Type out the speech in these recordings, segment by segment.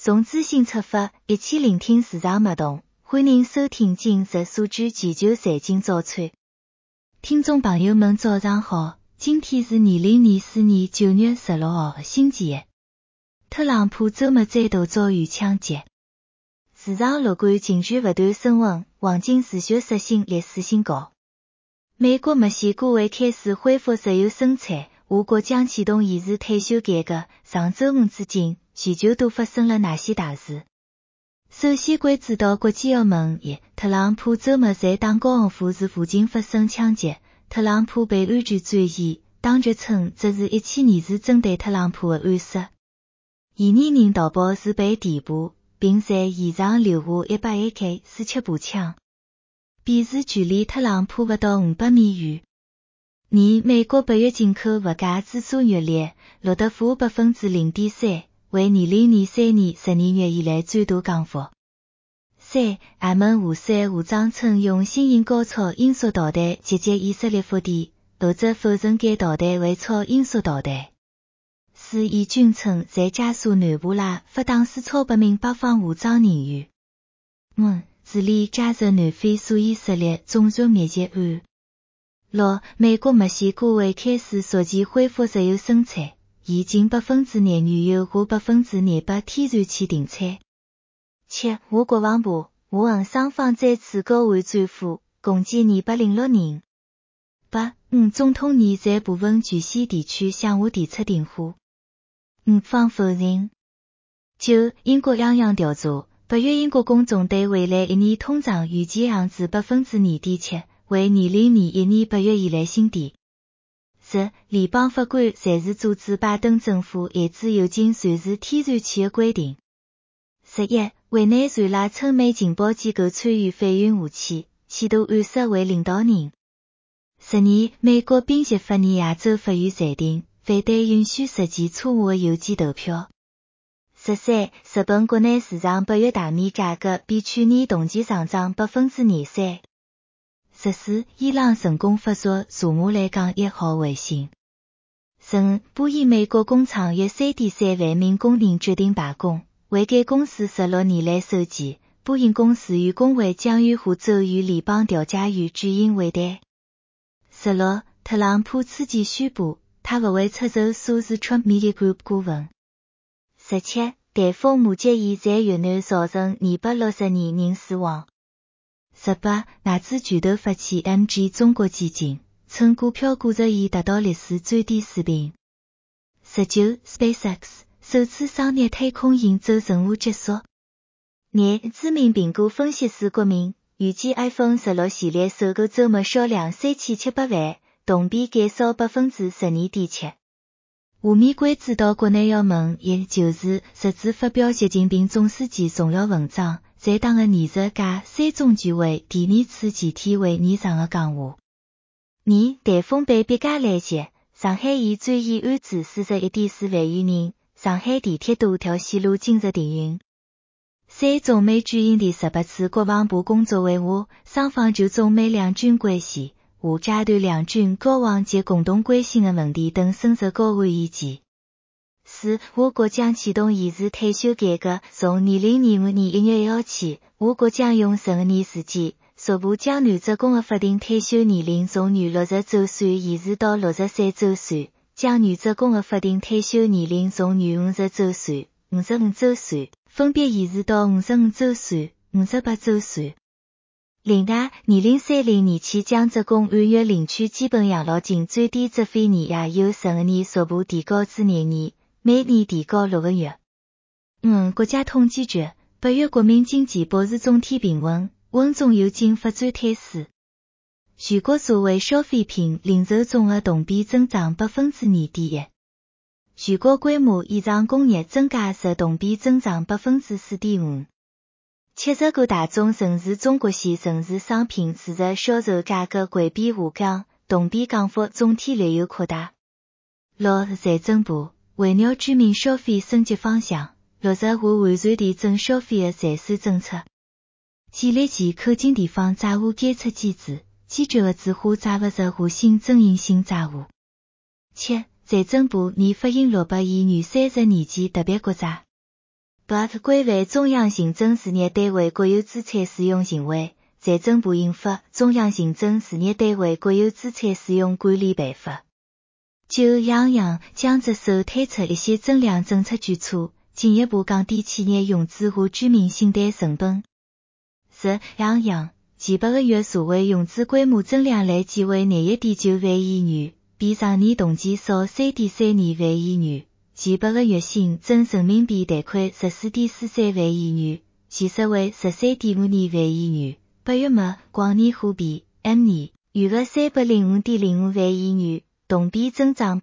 从资讯出发，一起聆听市场脉动。欢迎收听今日数据全球财经早餐。听众朋友们早上好，今天是2024年9月16号星期一。特朗普周末再度遭遇枪击，市场乐观情绪不断升温，黄金持续刷新历史新高。美国墨西哥会开始恢复石油生产，俄国将启动延迟退休改革。上周五至今，全球都发生了哪些大事？首先关注到国际澳门特朗普周末在打高尔夫球附近发生枪击，特朗普被安全转移，当局称这是一起疑似针对特朗普的暗杀。嫌疑人逃跑时被逮捕，并在现场留下100AK-47步枪，比是距离特朗普不到500米远。美国8月进口物价指数月率录得负 0.3%， 为2023年12月以来最大降幅。也门胡塞武装称用新型高超音速导弹袭击以色列腹地，后者否认该导弹为超音速导弹。以军称在加沙南部发打死超100名北方武装人员。治理加沙南非属以色列种族灭绝案。美国墨西哥会开始逐渐恢复石油生产，以近2%原油和2%天然气停产。俄国防部俄双方再次交换战俘，共计206人。总统年在部分全线地区向下提出订货。方否认。英国央行调查，8月英国公众对未来一年通胀预计降至 2.7%， 为2021年8月以来新低。联邦法官暂时阻止拜登政府限制油井传输天然气的规定。委内瑞拉称美情报机构参与反运武器，企图暗杀为领导人。美国宾夕法尼亚州法院裁定反对允许实际错误的邮寄投票。日本国内市场8月大米价格比去年同期上涨 23%。伊朗成功发射查马莱港1号卫星。波音美国工厂约 3.3 万名工人决定罢工，为该公司16年来首见。波音公司与工会将于下周与联邦调解员举行会谈。特朗普此前宣布，他不会出售索士 Trump Media Group 股份。台风马吉尔在越南造成262人死亡。外资巨头发起 MG 中国基金，称股票估值已达到历史最低水平。SpaceX 首次商业太空营走任务结束。知名苹果分析师国民预计 iPhone 16系列首个周末销量3700万，同比减少 12.7%。下面关注到国内要闻，就是日子发表习近平总书记重要文章，在党的20届3中全会第2次全体会议上的讲话。台风被别家来袭，上海县转移安置41.4万余人，上海地铁多条线路今日停运。中美举行第18次国防部工作会晤，双方就中美两军关系、下阶段两军交往及共同关心的问题等深入交换意见。俄国将启动延迟退休改革，从2025年1月1号起，俄国将用12年时间，逐步将男职工的法定退休年龄从原60周岁延迟到63周岁，将女职工的法定退休年龄从原50周岁、55周岁，分别延迟到55周岁、58周岁。另外，2030年起将职工按月领取基本养老金最低执行年也由12年逐步提高至2年，每年提高6个月。国家统计局8月国民经济保持总体平稳，稳中有进发展态势。全国社会消费品零售总额同比增长 2.1%。全国规模以上工业增加值同比增长 4.5%。70个大中城市中国线城市商品市值销售价格环比下降，同比降幅总体略有扩大。财政部围绕居民消费升级方向，落实和完善地政消费的财税政策，建立起口径地方债务监测机制，坚决遏制化债务实化性争议性债务。财政部拟发行600亿元30年期特别国债。 ，but 规范中央行政事业单位国有资产使用行为，财政部印发中央行政事业单位国有资产使用管理办法。9央行将着手推出一些增量政策举措，进一步降低企业融资和居民信贷成本。10央行前8个月社会融资规模增量累计为21.9万亿元，比上年同期少3.32万亿元。前8个月新增人民币贷款14.43万亿元，前实为13.52万亿元。8月末广义货币 M 年余额305.05万亿元，同比增长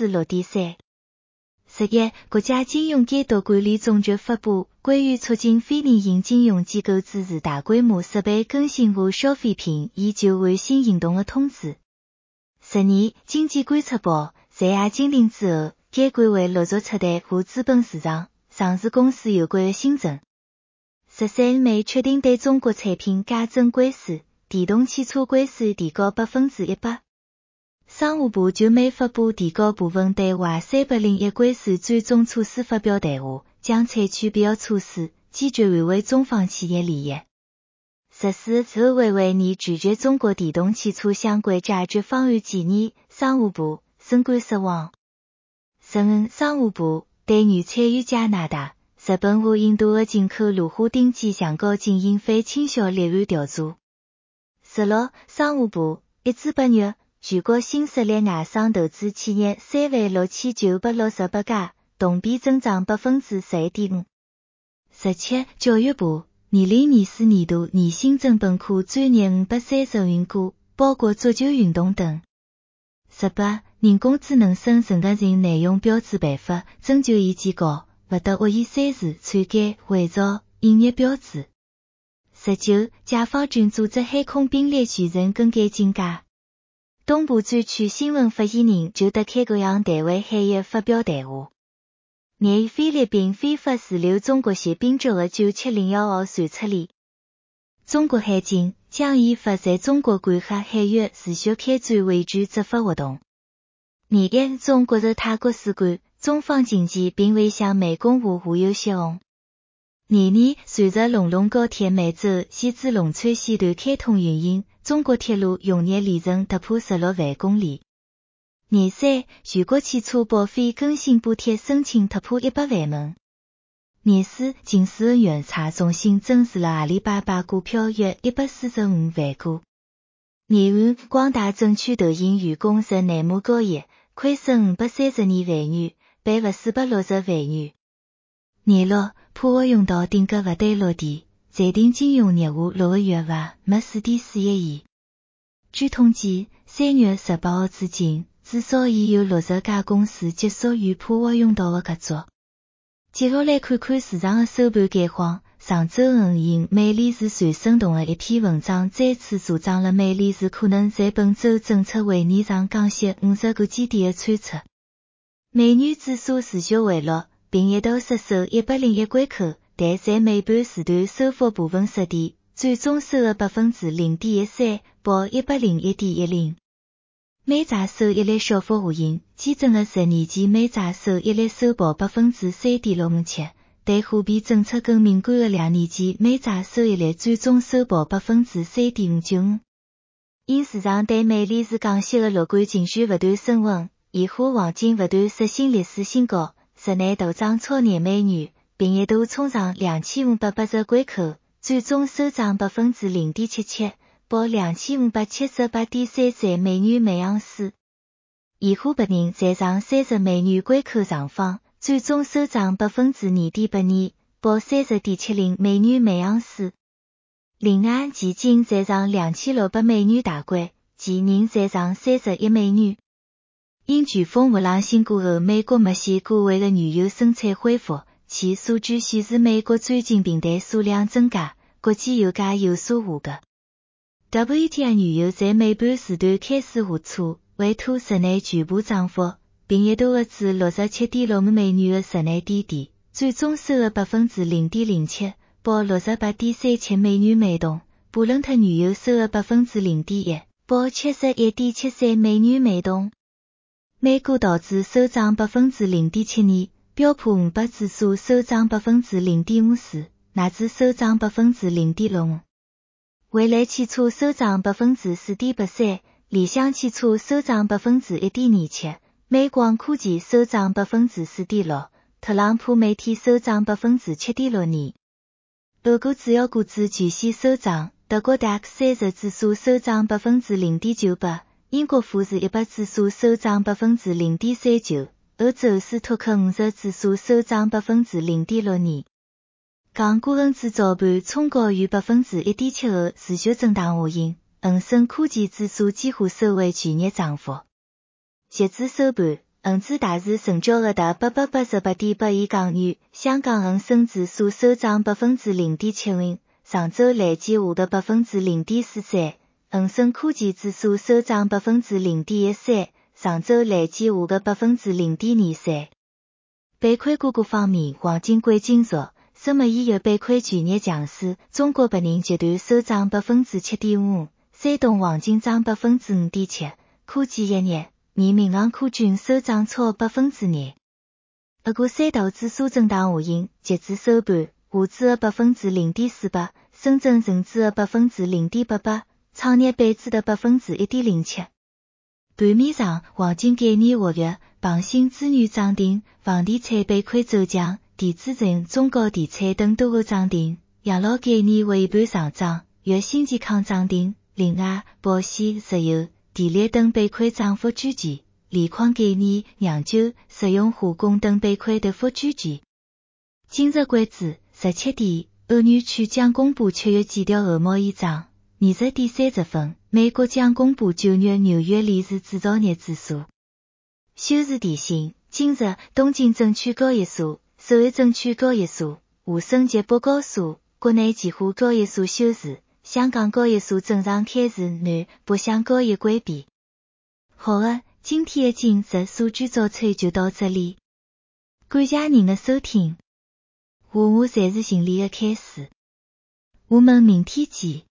6.3%。11国家金融监督管理总局发布关于促进非银行金融机构支持大规模设备更新和消费品研究换新行动的通知。12经济观察报在亚禁令之后，监管会陆续出台和资本市场、上市公司有关的新政。13美确定对中国产品加征关税，电动汽车关税提高 100%。商务部就美发布提高部分对华301关税转终措施发表谈话，将采取必要措施，坚决捍卫中方企业利益。14欧委会拟拒绝中国电动汽车相关解决方案建议，商务部深感失望。15商务部对原产于加拿大、日本和印度的进口芦花丁基橡胶进行反倾销立案调查。16商务部1至8月全国新设立外商投资企业36968家，同比增长 11.5%。17教育部2024年度拟新增本科专业535个，包括足球运动等。18人工智能生成的人内容标志办法征求意见稿，不得恶意删除、篡改、伪造、隐匿标志。19解放军组织海空兵力全人更改境界。东部战区新闻发言人就得开各样单位会议发表谈话。廿一菲律宾非法滞留中国协兵者的9701号船撤离。中国海警将依法在中国管辖海域持续开展维权执法活动。廿一中国驻泰国使馆中方紧急并未向美公布互有协议。廿二随着龙龙高铁梅州西至龙川西段开通运营，中国铁路用业里程突破16万公里。廿三全国汽车保费更新补贴申请突破100万门。廿四近4个月查重新增持了阿里巴巴股票约145万股。廿五广大证券投行员工日内幕交易，亏损532万元，赔付460万元。廿六普华永道定格不对落地，暂停金融业务6个月外没4.41亿。据统计，3月18号至今，至少已有60家公司结束与普华永道的合作。接下来看看市场的收盘概况。上周五因美联储传声筒的一篇文章再次助长了美联储可能在本周政策会议上降息50个基点的猜测。美元指数持续回落，并一度失守101关口，但在尾盘时段收复部分失地，最终收了 0.13%， 报 101.10。美债收益率小幅下行，基准的10年期美债收益率收报 3.657%， 对货币政策更敏感的2年期美债收益率最终收报 3.595%。因市场对美联储降息的乐观情绪不断升温，现货黄金不断刷新历史新高，日内大涨超2美元，并一度冲上2580关口，最终收涨 0.77%， 报 2578.33美元每盎司。现货白银在上30美元关口上方，最终收涨 2.82%， 报 30.70美元每盎司。另外，期金在上2600美元大关，期银在上31美元。因飓风弗朗辛过后，美国墨西哥湾的原油生产恢复，其数据显示美国钻井平台数量增加，国际油价有所下跌。WTI 原油在尾盘时段开始下挫，为拖日内全部涨幅，并一度至 67.65美元的日内低点，最终收了 0.07%， 报 68.37美元每桶。布伦特原油收了 0.1%， 报 71.73美元每桶。美股道指收涨 0.72%， 标普500指数收涨 0.54%， 纳指收涨 0.65%。蔚来汽车收涨 4.83%， 理想汽车收涨 1.27%， 美光科技收涨 4.6%， 特朗普媒体收涨 7.62%。俄国主要股指巨细收涨，德国 DAX 30指数收涨 0.98%， 英国富时100指数收涨 0.39%， 欧洲斯托克50指数收涨 0.62%。港股恒指早盘冲高逾 1.72%， 持续震荡下行，恒生科技指数几乎收回去年涨幅。截至收盘，恒指大市成交额达 888.8 亿港元，香港恒生指数收涨 0.70%， 上周累计下跌 0.43%， 恒生科技指数收涨 0.13%， 上周累计下跌 0.23%。北科股股方面，黄金贵金属什么医药北科去年强势，中国白银集团收涨 7.5%， 山东黄金涨 5.7%， 科技业业民民航科均收涨超 2%。俄股三大指数震荡下行，截至收盘，沪指跌 0.48%， 深圳成指跌 0.88%， 创业板指跌 1.07%。盘面上，黄金概念活跃，庞信资源涨停，房地产板块走强，电子城、中国地产等多个涨停，养老概念尾盘上涨，粤新健康涨停，另外保险、石油、电力等板块涨幅居前，锂矿概念、酿酒、实用化工等板块跌幅居前。今日关注17点，欧元区将公布7月基调俄贸易账。20点30分，美国将公布9月纽约零售制造业指数。休市提醒：今日东京证券交易所、首尔证券交易所、沪深捷博高所、国内期货交易所休市，香港交易所正常开市，南北向交易关闭。好的，今天的今日数据早餐就到这里，感谢您的收听。我才是心理的开始，我们明天见。